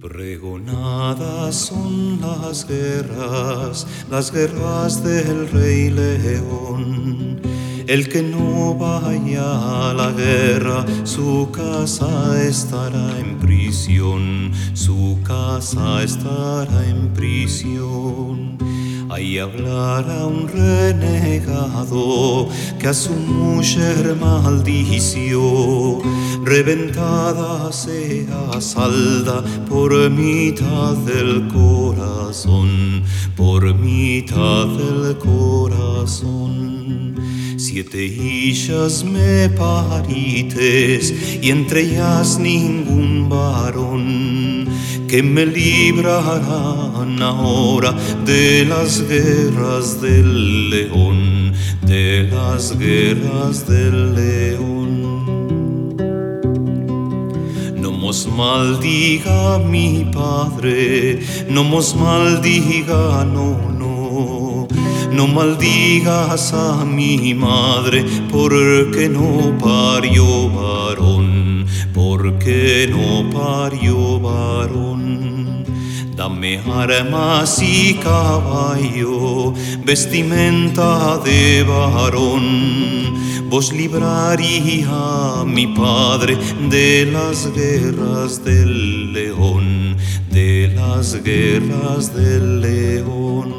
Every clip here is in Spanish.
Pregonadas son las guerras del Rey León. El que no vaya a la guerra, su casa estará en prisión, su casa estará en prisión. Ahí hablará un renegado que a su mujer maldició, reventada sea salda por mitad del corazón, por mitad del corazón. 7 hijas me parites y entre ellas ningún varón, que me librarán ahora de las guerras del león, de las guerras del león. No mos maldiga mi padre, no mos maldiga, no. No maldigas a mi madre, porque no parió varón, porque no parió varón. Dame armas y caballo, vestimenta de varón. Vos libraría a mi padre de las guerras del león, de las guerras del león.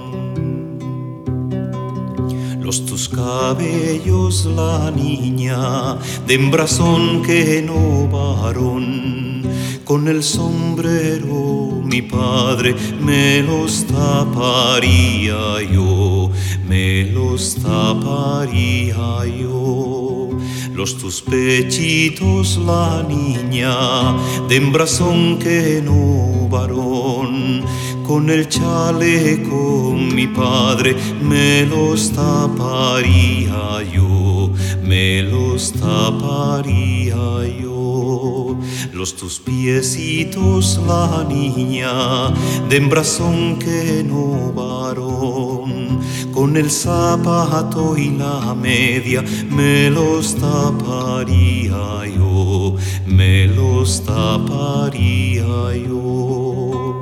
Tus cabellos, la niña, de embrazón que no varón, con el sombrero mi padre me los taparía yo, me los taparía yo. Tus pechitos, la niña, de embrazón que no varón, con el chaleco mi padre me los taparía yo, me los taparía yo. Tus piecitos, la niña, de embrazón que no varón, con el zapato y la media me los taparía yo, me los taparía yo.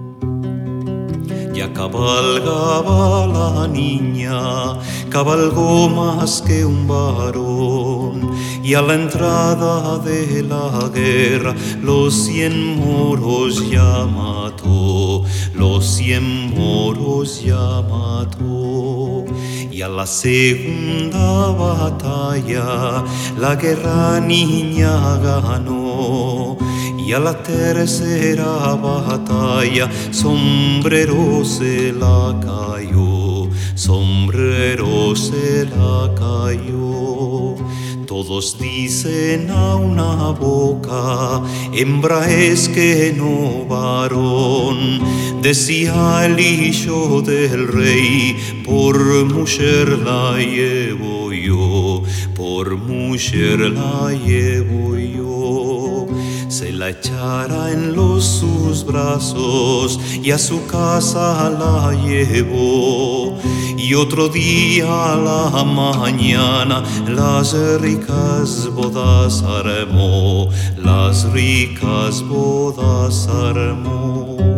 Ya cabalgaba la niña, cabalgó más que un varón, y a la entrada de la guerra los 100 moros ya mató, los 100 moros ya mató. Y a la segunda batalla la guerra niña ganó, y a la tercera batalla sombrero se la cayó, sombrero se la cayó. Todos dicen a una boca, hembra es que no varón. Decía el hijo del rey, por mujer la llevo yo, por mujer la llevo yo. Se la echará en sus brazos y a su casa la llevó. Y otro día a la mañana las ricas bodas armó, las ricas bodas armó.